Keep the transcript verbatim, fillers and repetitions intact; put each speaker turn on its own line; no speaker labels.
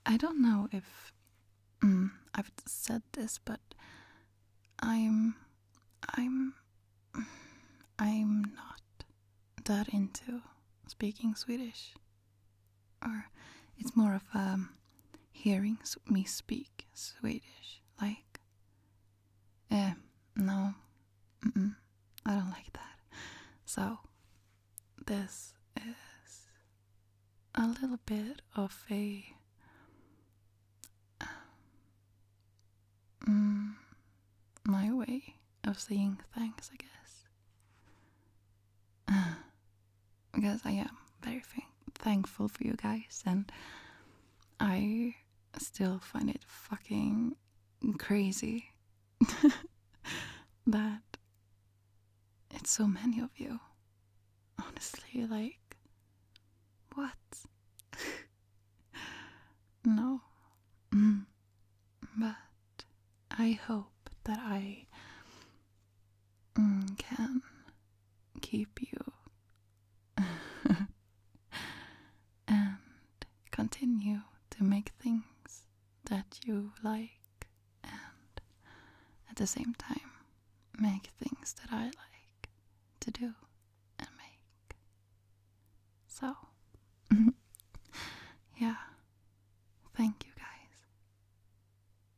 I don't know if mm, I've said this, but I'm I'm I'm not that into speaking Swedish, or it's more of um hearing s- me speak Swedish. Like, eh, no, mm-mm, I don't like that. So this is a little bit of a mm, my way of saying thanks, I guess. Because I am very thank- thankful for you guys, and I still find it fucking crazy that it's so many of you. Honestly, like, what? No. Mm. But I hope that I mm, can keep you and continue to make things that you like, and at the same time make things that I like to do and make. So